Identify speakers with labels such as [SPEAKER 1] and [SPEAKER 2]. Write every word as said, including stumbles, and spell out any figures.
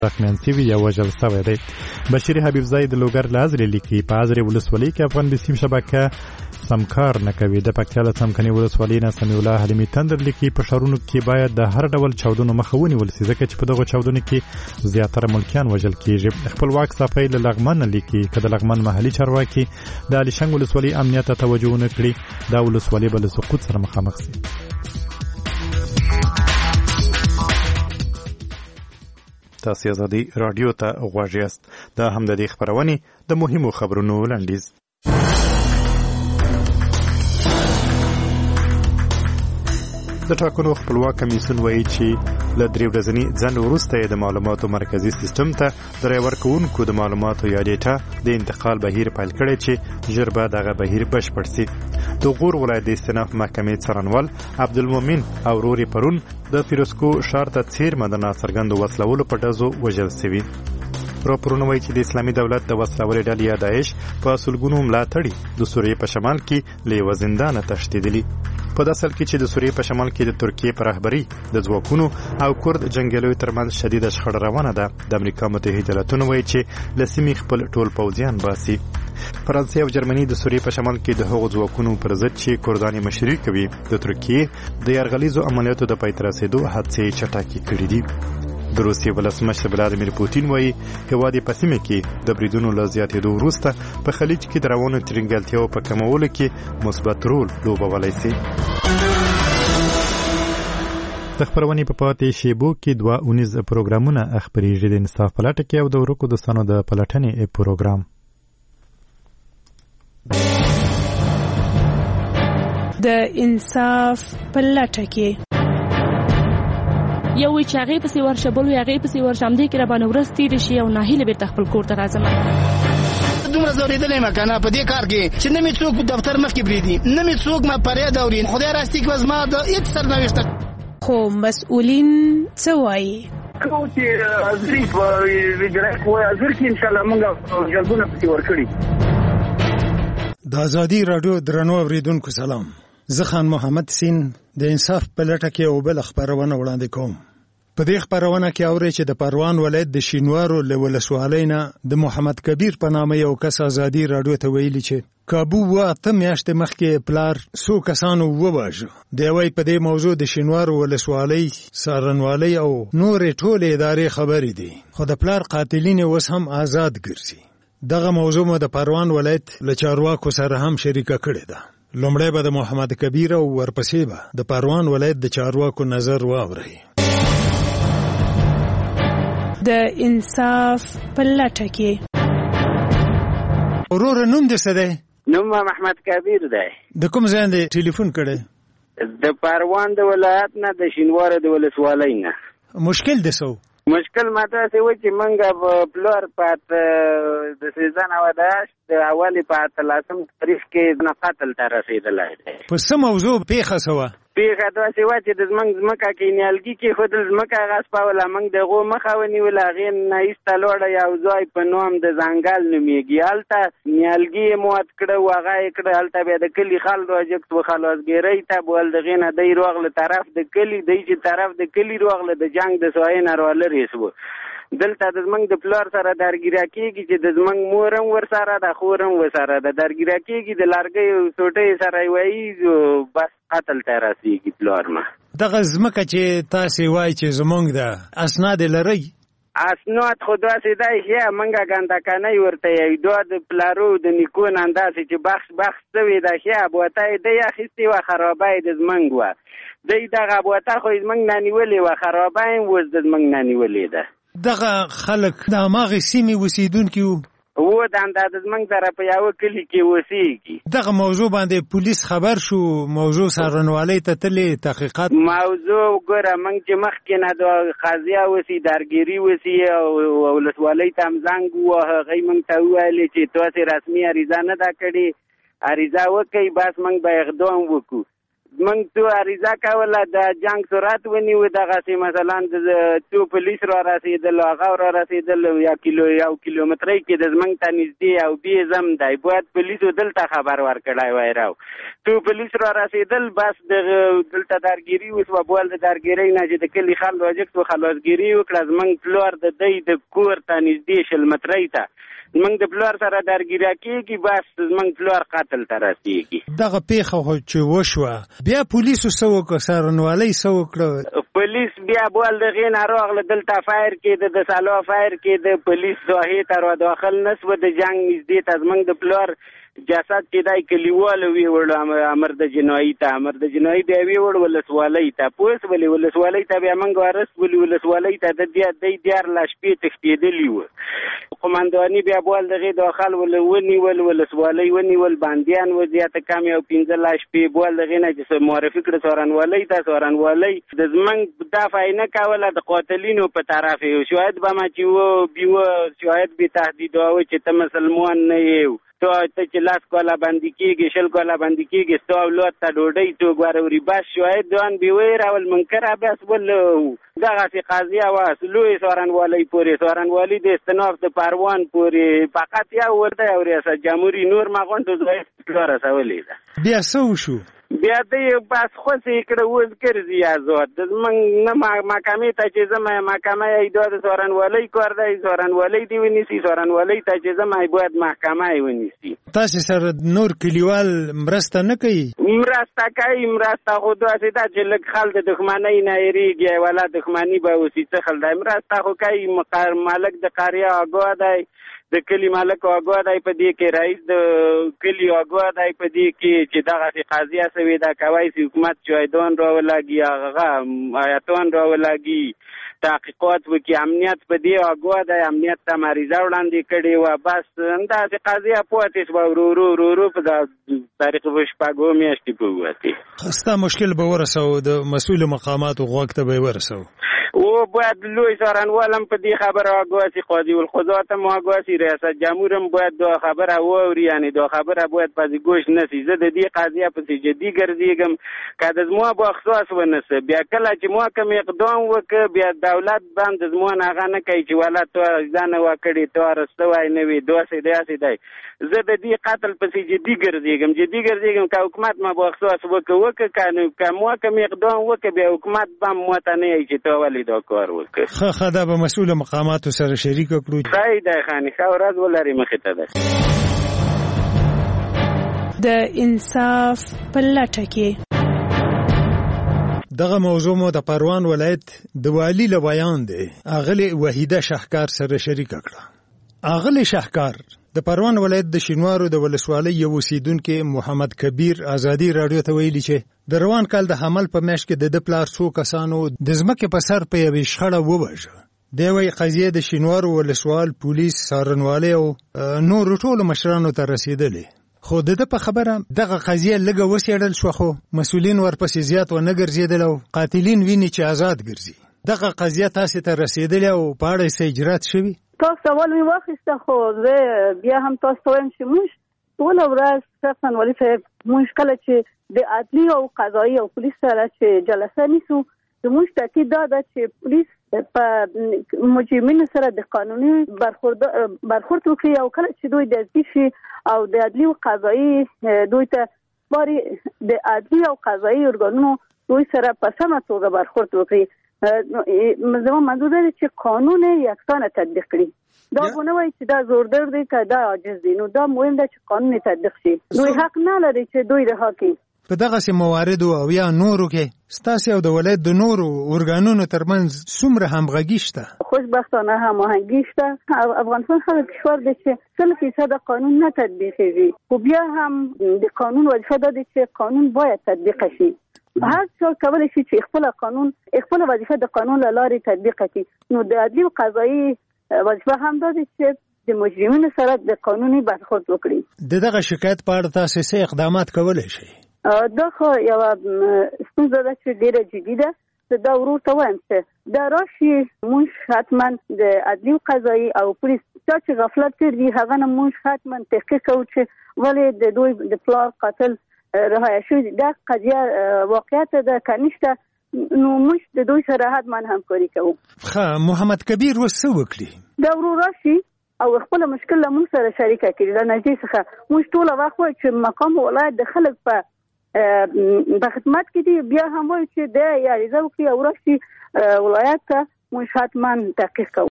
[SPEAKER 1] زخمیان سوي یا وژل سوی دی. بشیر حبیبزی د لوګر له ازرې لیکي په ازرې ولسوالۍ کې افغان بسیم شبکه سمکار نه کوي. د پکتیا له څمکني ولسوالۍ نه سمیع الله حلیمي تندر لیکي په ښارونو کې باید د هر ډول چاودنو مخه ونیول سي ځکه چې په دغو چاودنو کې زیاتره ملکیان وژل کیږي. خپلواک صافی له لغمن لیکي که د لغمن محلي چارواکي د علیشنګ ولسوالۍ امنیت ته توجه ونه کړي دا ولسوالۍ به له سقوط سره مخامخ سي. تاسو ازادي رادیو ته غوږ یاست. دا هم د دې خبرونې د مهمو خبرونو لنډیز. د ټاکنو خپلواک کمیسیون وایي چې له درې ورځني ځنډ وروسته یې د معلوماتو مرکزي سیستم ته د رای ورکوونکو د معلوماتو یا ډیټا د انتقال بهیر پیل کړی چې ژر به دغه بهیر بشپړ سي. د غور ولایت د استیناف محکمې څارنوال عبدالمؤمن او ورور یې پرون د فیروزکو ښار ته څیرمه د ناڅرګندو وسلولو په ډزو وژل سوي. راپورونه وایي چې د اسلامي دولت د وسلوالې ډلې یا داعش په سلګونو ملاتړي د سوریې په شمال کې له یوه زندانه تښتېدلي. په داسې حال کې چې د سوریې په شمال کې د ترکیې په رهبرۍ د ځواکونو او کورد جنګیالیو ترمنځ شدیده شخړه روانه ده. د امریکا متحده ایالتونو وایي چې له سیمې خپل ټول پوځیان باسي. فرانسې او جرمني د سوریې په شمال کې د هغو ځواکونو پر ضد چې کردان یې مشري کوي د ترکیې د یرغلیزو عملیاتو د پای ته رسېدو هڅې چټکې کړي دي. د روسیې ولسمشر ولادیمیر پوتین وایي هېواد یې په سیمه کې د بریدونو له زیاتېدو وروسته په خلیج کې د روانو ترنګلتیاو په کمولو کې مثبت رول لوبولی سي. د خپرونې په پاتې شیبو کې دوه اونیز پروګرامونه خپرېږي. د انصاف په لټه کې او د ورکو دوستانو د پلټنې پروګرام.
[SPEAKER 2] د انصاف په لټه کې
[SPEAKER 3] یو وی چې هغې پسې ورشه بل وی هغې پسې ورشه همدې کې راباندې ورځ تېرې شي او ناهیله بېرته خپل کور ته راځم.
[SPEAKER 4] دومره ځورېدلی یم که نه په دې کار کې چې نه مې څوک دفتر مخکې پرېږدي نه مې څوک ما فریاد اوري. خدای راستي که زما د هېڅ سرنوشته
[SPEAKER 2] خو مسؤلین څه وایي؟
[SPEAKER 5] کوم چې حاضري په اجرایه قوه حاضر کې انشاءالله موږ جلبونه پسې ورکړي.
[SPEAKER 6] د ازادي راډیو درنو اورېدونکو سلام. زه خان محمد سین د انصاف په لټه کې یو بل خپرونه وړاندې کوم. په دې خپرونه کې اورئ چې د پروان ولایت د شینوارو له ولسوالۍ نه د محمد کبیر په نامه یو کس ازادي راډیو ته ویلي چې کابو و اته میاشتې مخکې پلار څو کسانو وواژه. دی وایي په دې موضوع د شینوارو ولسوالۍ څارنوالۍ او نورې ټولې ادارې خبرې دي خو د پلار قاتلین اوس هم آزاد ګرځي. دغه موضوع مو د پروان ولایت له چارواکو سره هم شریکه کړې ده. لومړی به د محمد کبیر او ورپسې به د پروان ولایت د چارواکو نظر واورئ.
[SPEAKER 2] د انصاف په لټه کې.
[SPEAKER 6] وروره نوم دې څه دی؟
[SPEAKER 5] نوم محمد کبیر دی.
[SPEAKER 6] د کوم ځای دې ټلیفون کړی؟
[SPEAKER 5] د پروان د ولایت نه د شینوارو د ولسوالۍ نه.
[SPEAKER 6] مشکل دې څه و؟
[SPEAKER 5] مشکل ماته داسې و چې موږ په پلور په د سیزن او داشت د اولې په اتلسم تاریخ کې نه قتل ته رسېدلی دی.
[SPEAKER 6] په څه موضوع پیښه شوه؟
[SPEAKER 5] پیښه داسې وه چې د زموږ ځمکه کې نیالګي کېښودل، ځمکه غصبوله، موږ د هغو مخه ونیوله، هغې نه ایسته لوړه یو ځای په نوم د ځنګل نومېږي، هلته نیالګي یې موت کړه و هغه یې کړه. هلته بیا د کلي خلک راجګت و خلاصګیرۍ ته بول دغې نه دی راغله طرف د کلي دی چې طرف د کلي راغله د جنګ د سایې نه رالرې سوه. دلته د زمونږ د پلار سره درګیره کېږي چې د زمونږ مور هم ورسره ده خور هم ورسره ده درګیره کېږي د لرګیو سوټۍ سره یې وایي بس قتل ته رسېږي پلار مه.
[SPEAKER 6] دغه ځمکه چې تاسې وایي چې زمونږ ده اسناد یې لرئ؟
[SPEAKER 5] اسناد خو داسې دی ښه موږ ګندکنۍ ورته یوي دا د پلارو د نیکو نه همداسې چې بخش بخش شوې ده ښه ابوته یې دی اخیستې وه خرابه یې د زمونږ وه. دی دغه ابوته خو یې زمونږ نه نیولې وه خرابه یې اوس د زمونږ نه نیولې ده.
[SPEAKER 6] دغه خلک د هماغې سیمې اوسېدونکي وو؟
[SPEAKER 5] و د همدا زمونږ سره په یوه کلي کې اوسېږي.
[SPEAKER 6] دغه موضوع باندې پولیس خبر شو؟ موضوع څارنوالۍ ته تلې تحقیقات؟
[SPEAKER 5] موضوع ګوره موږ چې مخکې نه د قضیه وسي درګیري وسي او ولسوالۍ ته هم زنګ ووهه هغوی موږ ته وویلې چې تاسې رسمي عریضه نه ده کړې عریضه وکئ بس موږ به اقدام وکړو. موږ تو عریضه کوله د جنگ سرعت ونیو دغسې مثلا د څو پولیس را رسېدل هغه را رسېدل یا کیلو یو کیلومترۍ کې د زموږ ته نږدې او بې زم دی باید پولیسو دلته خبر ورکړی وای راو څو پولیس را رسېدل بس د دلته درګیري وسوه بول د درګیرۍ نه چې د کلي خلک راجګ سو خلاصګیري وکړه زموږ پلار د دی د کور ته نږدې شل مترۍ ته زموږ د پلار سره درګیره کېږي بس زموږ پلار قتل ته رسېږي
[SPEAKER 6] دغه پیښه خو چې وشوه بیا پولیسو څه وکړه څارنوالۍ څه وکړه
[SPEAKER 5] پولیس بیا بول د هغې نه راغله دلته فایر کېده د سالو فایر کېده پولیس ساحې ته را داخل نه سوه د جنګ نږدې ته زموږ د پلار جسد چې دی کلیوالو ویوړ امر د جنایي ته امر د جنایي بیا ویوړ ولسوالۍ ته پوه سولې ولسوالۍ ته بیا موږ وارست ولي ولسوالۍ ته د دی دیارلس شپې تښتېدلي وو قمنداني بیا بول دغې داخل ونیول ولسوالۍ ونیول بندیان و زیاته کم یو پنځلس شپې بول دغې نه چې معرفي کړه څارنوالۍ ته څارنوالۍ د زموږ دفع یې نه کوله د قاتلینو په طرف یې شاید به ما چې و بیوه شاید بې تهدیداوه چې ته مسلمان نه یې تو ته چې لاس کاله بندي کېږي شل کاله بندي کېږي ستا اولاد ته ډوډۍ څوک وروري بس شاید دوان بېویره والمنکره بس ول دغسې قضیه وه لوی څارنوالۍ پورې څارنوالي د استناف د پروان پورې فقط یو ورته او ریاست جمهوري نور مغونډو ځای پلا رسولې ده
[SPEAKER 6] بیا څه وشو
[SPEAKER 5] بیا دی بس خوځې کړه اوس ګرځي آزاد موږ نه محکمې ته چې ځم محکمه یې دا د څارنوالۍ کار دی څارنوالۍ دې ونیسي څارنوالۍ ته چې ځم باید محکمه یې ونیسي
[SPEAKER 6] تاسې سره نور کلیوال مرسته نه کوي
[SPEAKER 5] مرسته کوي مرسته خو داسې ده چې لږ خل د دښمنۍ نه یېرېږي ولا دښمني به اوسي څه خل دی مرسته خو کوي مالک د قریه آګاه دی د کلي مالک آګاه دی په دې کې رئیس د کلي آګاه دی په دې کې چې دغسې قضیه سوې ده کوی سي حکومت شاهدان را ولګي هغه آیتان را ولګي تحقیقات وکړي امنیت په دې آګاه دی امنیت ته مریضه وړاندې کړې وه بس همداسې قضیه پاتې شوه ورو ورو ورو ورو په تاریخ په شپږو میاشتې په ووتې
[SPEAKER 6] ستا مشکل به ورسوو د مسؤلو مقاماتو غوږ ته به یې ورسوو
[SPEAKER 5] او باید لوی څارنوال هم په دې خبره آګاه سي قاضي القضات هم آګاه سي ریاست جمهور هم باید دا خبره واوري یعنې دا خبره باید پسې ګوش نه سي زه د دې قضیه پسې جدي ګرځېږم که د زما به اختصاص ونه څه بیا کله چې ما کوم اقدام وکړه بیا دولت بند زما نه هغه نه کوي چې والا تا دا نه وه کړې تا رسوی نه وي داسې داسې دی زه د دې قتل پسې جدي ګرځېږم جدي ګرځېږم که حکومت ما به اختصاص وکړه وکړه که ما کوم اقدام وکړه بیا حکومت به هم ماته نه وایي چې تا ولې دا کار وکړ
[SPEAKER 6] ښه ښه دا به مسؤله مقاماتو سره شریکه کړو
[SPEAKER 5] ښایي دی خاني ښه ورځ ولري مخې ته ده
[SPEAKER 2] د انصاف په لټه کې
[SPEAKER 6] دغه موضوع مو د پروان ولایت د والی له بیان دی اغلی وحیده شهکار سره شریکه کړه اغلی شهکار د پروان ولایت د شینوارو د ولسوالۍ یو اوسیدونکي محمد کبیر ازادي رادیو ته ویلي چې د روان کال د حمل په میاشت کې د د پلار څو کسانو د ځمکې په سر په یوې شخړه ووژه دی وایي قضیه د شینوارو ولسوال پولیس څارنوالۍ او نورو ټولو مشرانو ته رسېدلې خو د ده په خبره دغه قضیه لږه وڅېړل شوه خو مسؤلین ورپسې زیات ونه ګرځېدل او قاتلین ویني چې آزاد ګرځي دغه قضیه تاسې ته رسېدلې او په اړه یې څه اجرات شوي
[SPEAKER 7] تاسو سوال مې واخیسته خو زه بیا هم تاسو ته وایم چې موږ ټوله ورځ شخصا والي صاحب موږ کله چې د عدلي او قضایي او پولیس سره چې جلسه نیسو زموږ تاکید دا ده چې پولیس په مجرمینو سره د قانوني برخورد برخورد وکړي او کله چې دوی د عدلي شي او د عدلي او قضایي دوی ته باري د عدلي او قضایي ارګانونو دوی سره په سمه توګه برخورد وکړي زما منظور دی چې قانون یکسانه تطبیق کړي دا به نه وایي چې دا زوردر دی که دا عاجز دی نو دا مهم ده چې قانون تطبیق شي دوی حق نه لري چې دوی رها کړي
[SPEAKER 6] په دغسې مواردو او یا نورو کې ستاسې او د ولایت د نورو ارګانونو ترمنځ څومره همغږي شته
[SPEAKER 7] خوشبختانه هماهنګي شته افغانستان هغه کشور دی چې سل فیصده قانون نه تطبیقېږي خو بیا هم د قانون وظیفه دا دی چې قانون باید تطبیق شي هر څوک کولی شي چې خپل قانون خپل وظیفه د قانون له لارې تطبیق کړي نو د عدلي او قضایي وظیفه هم دا دی چې د مجرمینو سره د قانوني برخورد وکړي
[SPEAKER 6] د دغه شکایت په اړه تاسو څه اقدامات کولی شئ
[SPEAKER 7] دا خو یوه ستونزه ده چې ډېره جدي ده زه دا ورور ته وایم چې دا راشي موږ حتما د عدلي او قضایي او پولیس چا چې غفلت کړي هغه نه موږ حتما تحقیق کوو چې ولې د دوی د پلار قاتل رهایی شوی دا قضیه واقعیت ده کنيشته نو موږ د دوی سره حتما همکاري کوو.
[SPEAKER 6] ښه محمد کبیر وسه وکړي
[SPEAKER 7] دا ورو راشي او خپل مشکل له موږ سره شریکه کړي. دا نږدې څخه موږ ټول وخت وایو چې مقام ولایت د خلک په په خدمت کې دی، بیا هم وایو چې د یاریزه وکړي او راشي ولایت ته موږ حتما تحقیق کوو.